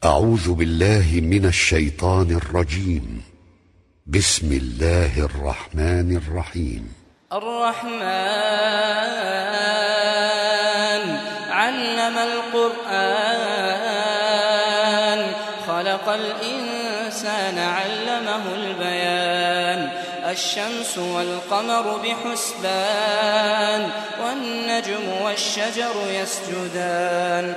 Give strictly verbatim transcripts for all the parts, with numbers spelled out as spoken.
أعوذ بالله من الشيطان الرجيم. بسم الله الرحمن الرحيم. الرحمن علم القرآن خلق الإنسان علمه البيان الشمس والقمر بحسبان والنجم والشجر يسجدان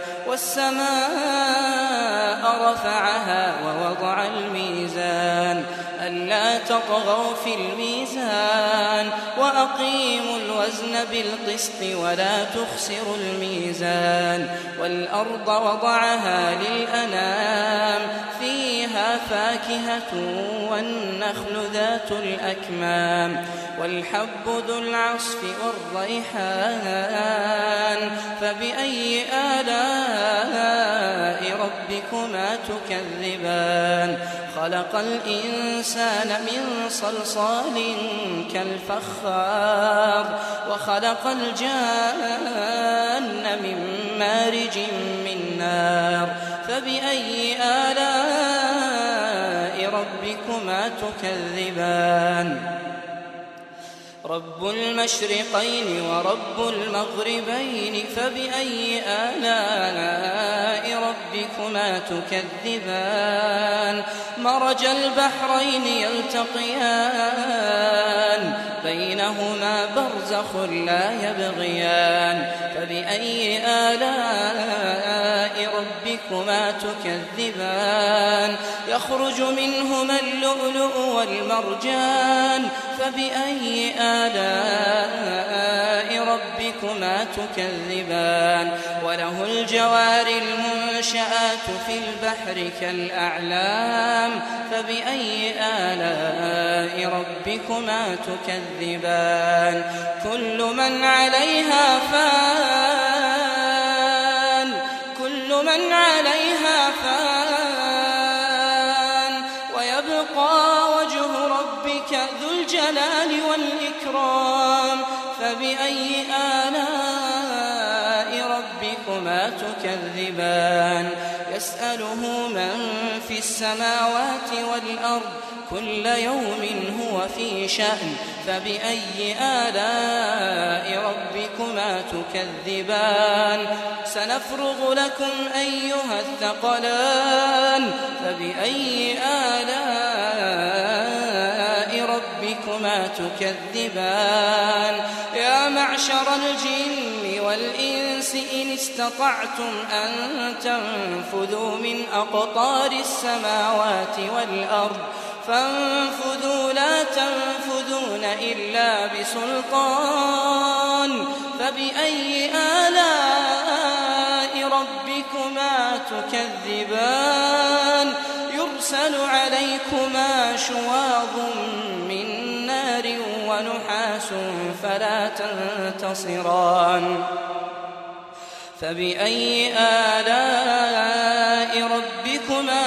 والسماء رفعها ووضع الميزان ألا تطغوا في الميزان وأقيموا الوزن بالقسط ولا تخسروا الميزان والأرض وضعها للأنام فيها فاكهة والنخل ذات الأكمام والحب ذو العصف والريحان فبأي آلاء ربكما تكذبان خلق الإنسان من صلصال كالفخار وخلق الجان من مارج من نار فبأي آلاء ربكما تكذبان رب المشرقين ورب المغربين فبأي آلاء ربكما تكذبان مرج البحرين يلتقيان بينهما برزخ لا يبغيان فبأي آلاء ربكما تكذبان يخرج منهما اللؤلؤ والمرجان فبأي آلاء ربكما تكذبان وله الجوار المنشآت في البحر كالأعلام فبأي آلاء ربكما تكذبان كل من عليها فان كل من عليها فان ويبقى وجه ربك ذو الجلال والإكرام فبأي آلاء ربكما تكذبان يسأله من في السماوات والأرض كل يوم هو في شأن فبأي آلاء ربكما تكذبان سنفرغ لكم أيها الثقلان فبأي آلاء ربكما تكذبان يا معشر الجن والإنس إن استطعتم أن تنفذوا من أقطار السماوات والأرض فانفذوا لا تنفذون إلا بسلطان فبأي آلاء ربكما تكذبان يرسل عليكما شواظ من نار ونحاس فلا تنتصران فبأي آلاء ربكما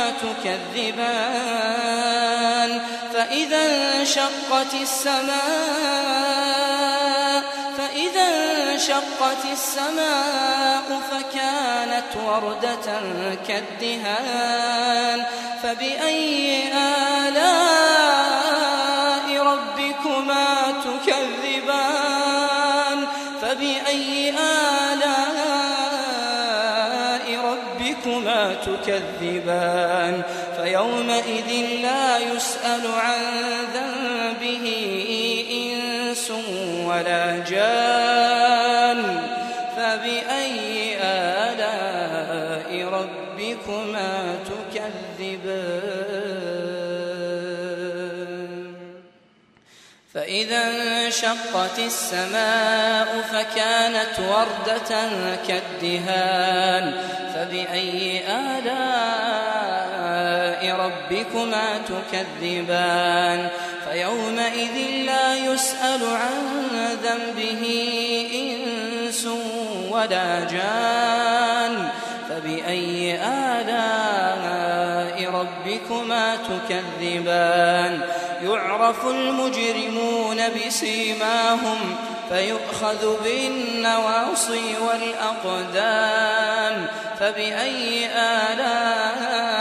تكذبان فإذا انشقت السماء فإذا انشقت السماء فكانت وردة كالدهان فبأي آلاء ربكما تكذبان فبأي آلاء ربكما تكذبان فيومئذ لا يسأل عن ذنبه إنس ولا جان فبأي آلاء ربكما تكذبان فإذا انشقت السماء فكانت وردة كالدهان فبأي آلاء ربكما تكذبان فيومئذ لا يسأل عن ذنبه إنس ولا جان فبأي آلاء ربكما تكذبان يعرف المجرمون بسيماهم فيؤخذ بالنواصي والأقدام فبأي آلاء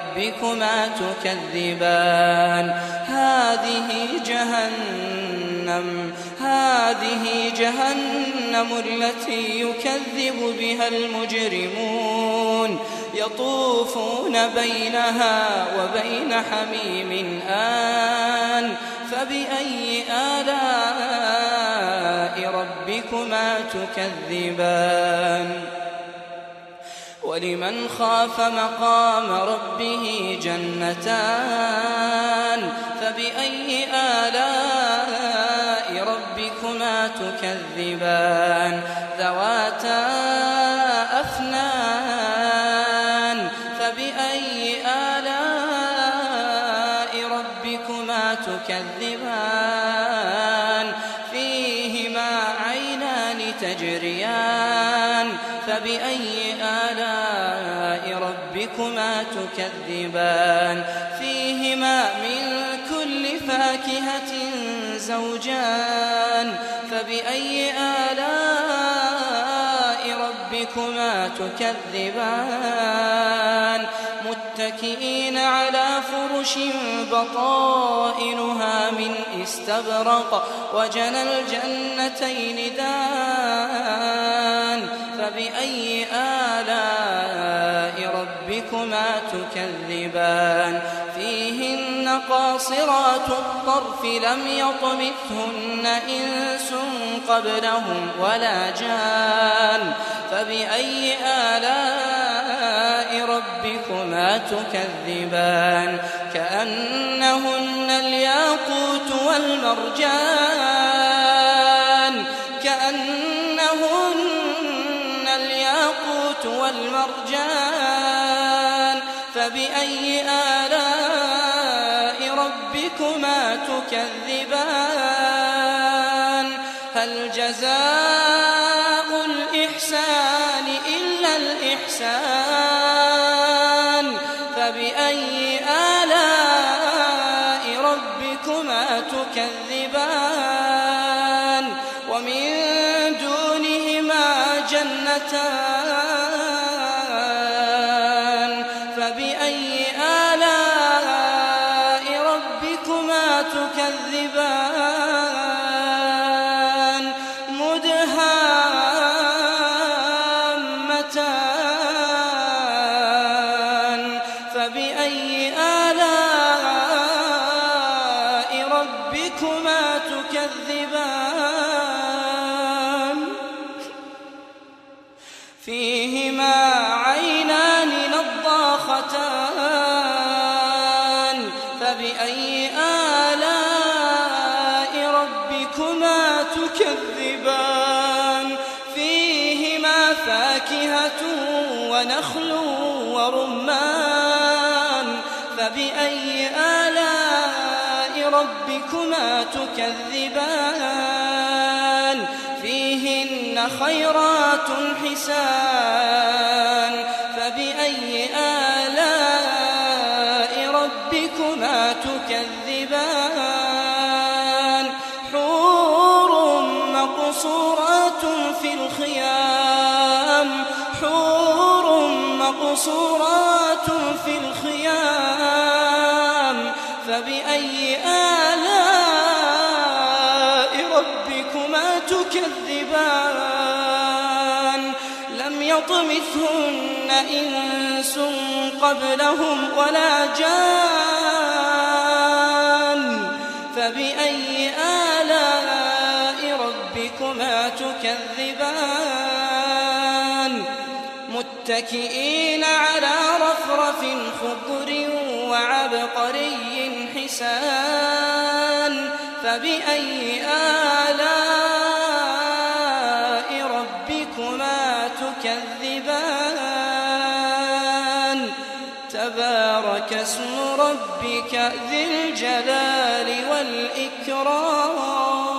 ربكما تكذبان هذه جهنم هذه جهنم التي يكذب بها المجرمون يطوفون بينها وبين حميم آن فبأي آلاء ربكما تكذبان ولمن خاف مقام ربه جنتان فبأي آلاء ربكما تكذبان ذواتا أفنان فبأي آلاء ربكما تكذبان فيهما عينان تجريان فبأي آلاء ربكما تكذبان فيهما من كل فاكهة زوجان فبأي آلاء ربكما تكذبان متكئين على فرش بطائنها من استبرق وجنى الجنتين دان فبأي آلاء ربكما تكذبان فيهن قاصرات الطرف لم يطمثهن إنس قبلهم ولا جان فبأي آلاء ربكما تكذبان كأنهن الياقوت والمرجان كأنهن الياقوت والمرجان فبأي آلاء ربكما تكذبان هل جزاء الإحسان إلا الإحسان فبأي آلاء ربكما تكذبان ومن دونهما جنتان فبأي آلاء ربكما تكذبان مدهامتان فبأي آلاء ربكما تكذبان فيهما عينان نضاختان فبأي آلاء ربكما تكذبان فيهما فاكهة ونخل ورمان فبأي آلاء ربكما تكذبان فيهن خيرات حسان فبأي آلاء ربكما تكذبان حور مقصورات في الخيام حور مقصورات في الخيام فبأي آلاء ربكما تكذبان لم يطمثهن إنس قبلهم ولا جان فبأي آلاء ربكما تكذبان متكئين على رفرف خضر وعبقري حسان فبأي آلاء ربكما تكذبان تبارك اسم ربك ذي الجلال والإكرام